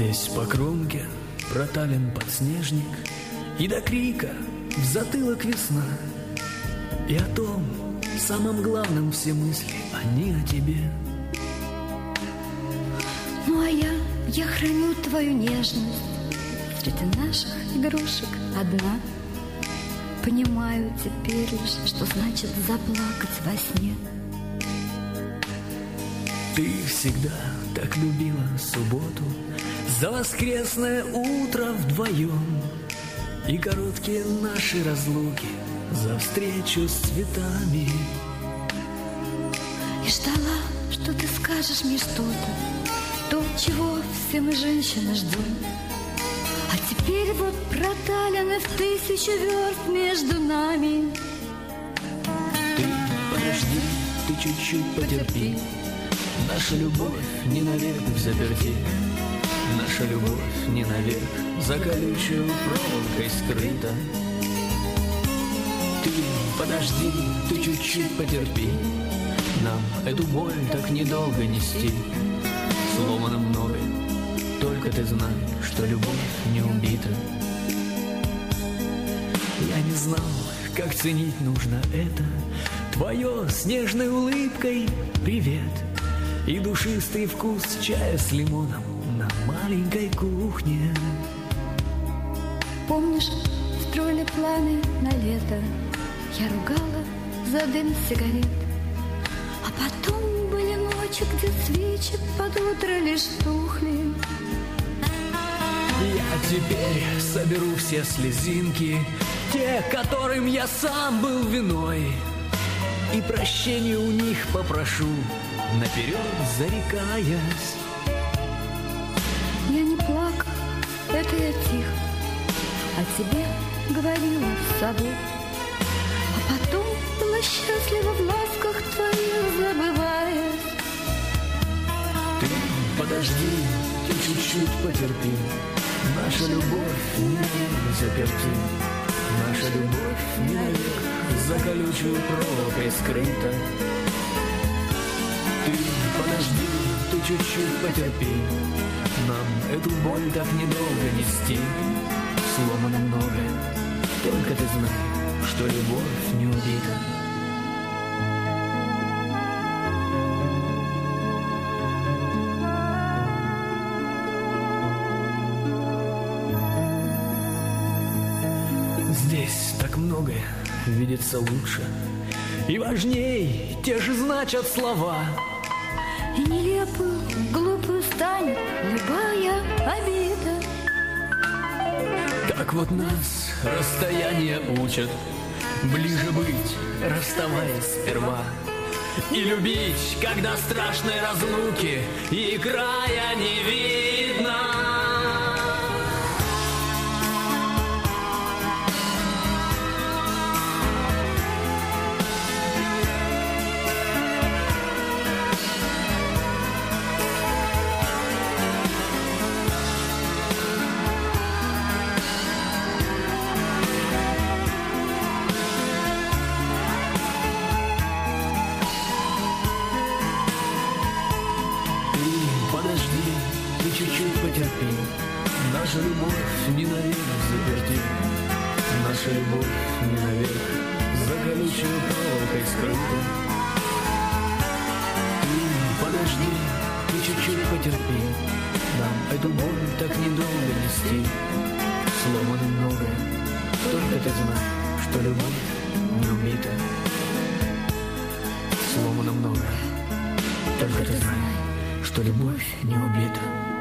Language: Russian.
Здесь по кромке протален подснежник, и до крика в затылок весна. И о том, самом главном, все мысли, они о тебе. Ну а я храню твою нежность среди наших игрушек одна. Понимаю теперь лишь, что значит заплакать во сне. Ты всегда так любила субботу, за воскресное утро вдвоем, и короткие наши разлуки, за встречу с цветами. И ждала, что ты скажешь мне что-то, то, чего все мы, женщины, ждем. А теперь вот проталены в 1000 верст между нами. Ты подожди, ты чуть-чуть потерпи, наша любовь не навек взаперти. Наша любовь не навек за колючую проволокой скрыта. Ты подожди, ты чуть-чуть потерпи, нам эту боль так недолго нести. Сломано много, только ты знай, что любовь не убита. Я не знал, как ценить нужно это, твое с нежной улыбкой привет и душистый вкус чая с лимоном на маленькой кухне. Помнишь, строили планы на лето, я ругала за дым сигарет. А потом были ночи, где свечи под утро лишь тухли. Я теперь соберу все слезинки, те, которым я сам был виной, и прощения у них попрошу, наперед зарекаясь. Я не плакал, это я тихо о тебе говорила с собой. А потом была счастлива в ласках твоих, забывая. Ты подожди, ты чуть-чуть потерпи, наша любовь не навек заперти. Наша любовь не навек за колючую проволокой скрыта. Ты подожди, ты чуть-чуть потерпи, нам эту боль так недолго нести. Сломано много, только ты знай, что любовь не убита. Здесь так многое видится лучше, и важней те же значат слова. И нелепую, глупую станет любая обида. Так вот нас расстояние учат, ближе быть, расставаясь сперва, и любить, когда страшной разлуки и края не видно. Чуть-чуть потерпи, наша любовь не навек заперти. Наша любовь не навек за колючую проволокой скрыта. Ты подожди, ты чуть-чуть потерпи, нам эту боль так недолго нести. Сломано многое, только ты знаешь, что любовь не убита. Сломано многое, только ты знаешь, что любовь не убита.